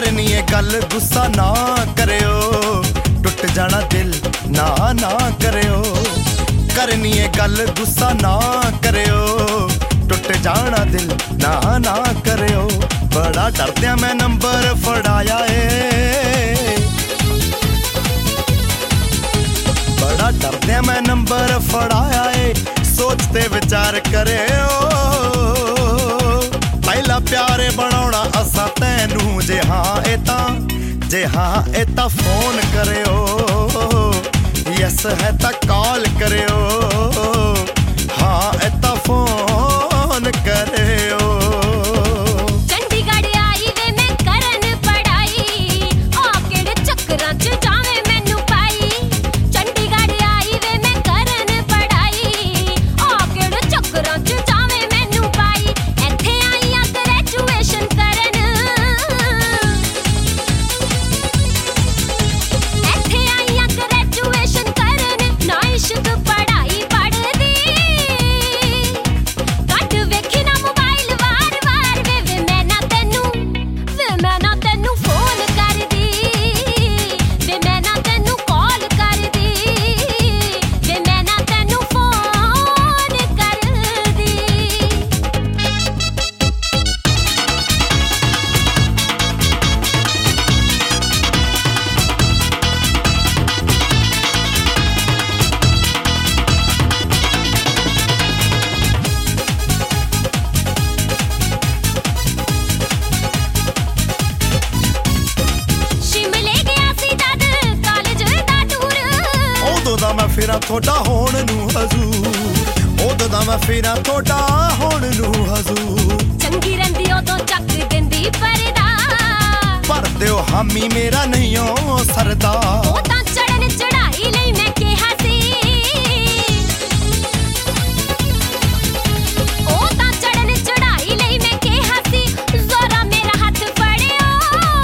करनी है गल गुस्सा ना करियो, टुट जाना दिल ना ना करियो। करनी है गल गुस्सा ना करियो, टुट जाना दिल ना ना करियो। बड़ा डरदे मैं नंबर फड़ाया है, बड़ा डरदे मैं नंबर फड़ाया है। सोचते विचार करे पहला प्यारे बनाना असा तैनू। जे हाँ एता फोन करियो, यस है ता कॉल करियो, हाँ एता फोन करियो। मैं फिरा थोड़ा होण नू हजूर, ओदों दा मैं फिरा थोड़ा होण नू हजूर। चंगी रंदी ओदों चक दिंदी परदा, पर दिओ हामी मेरा नहीं ओ सरदा। ओ तां चढ़न चढ़ाई लई मैं किहा सी, ओ तां चढ़न चढ़ाई लई मैं किहा सी। जरा मेरा हाथ फड़ियो,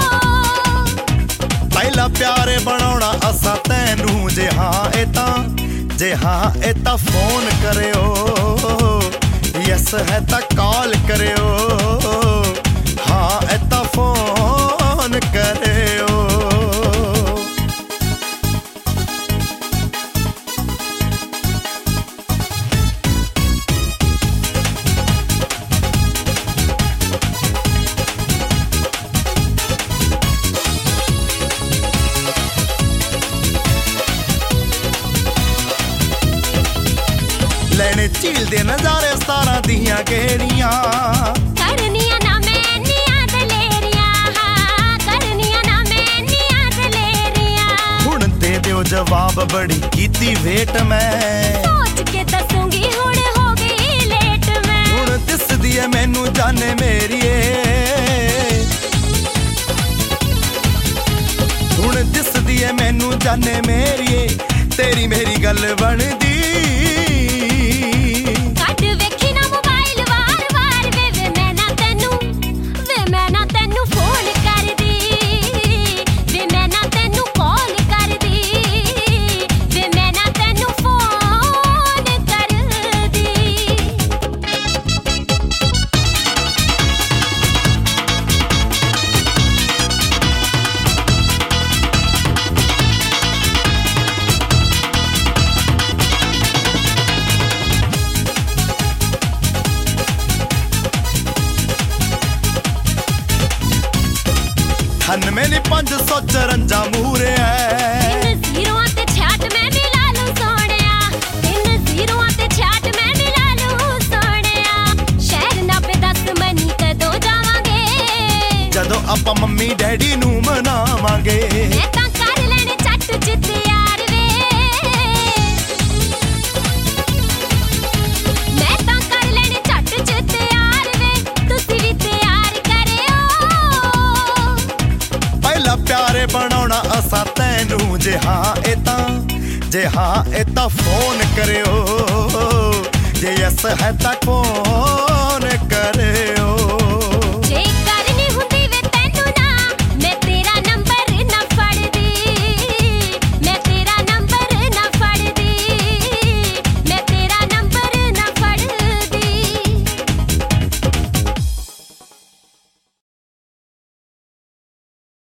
पहला प्यारे बनाना असा तैनू। जे हाँ एता फोन करियो, यस है ता कॉल करियो, हाँ एता फोन करियो। लेने झील दे नजारे सतारा दियां गेड़ियां, करनियां ना मैं नियां दलेरियां, करनियां ना मैं नियां दलेरियां। हुण दे दिओ जवाब बड़ी कीती वेट मैं, सोच के दसूंगी हुण हो गई लेट मैं। हुण दिसदी ऐ मैनू जाने मेरिए, हुण दिसदी ऐ मैनू जाने मेरिए। तेरी मेरी गल बनदी, मैंने 554 मूरे है। 3 0 ते 66 मैं मिला लूं सोनिया, 3 0 ते 66 मैं मिला लूं सोनिया। शहर ना पे 10 मनी कदों जावांगे, जदों आपां मम्मी डैडी नू मनावांगे। मैं तां कर लेने झट चित यार वे, मैं तां कर लेने झट चित यार वे। तुसी भी तैयार करियो, पहला प्यारे बनाना असा तैनू। जे हाँ एता फोन करियो, जे यस है ता फोन करियो।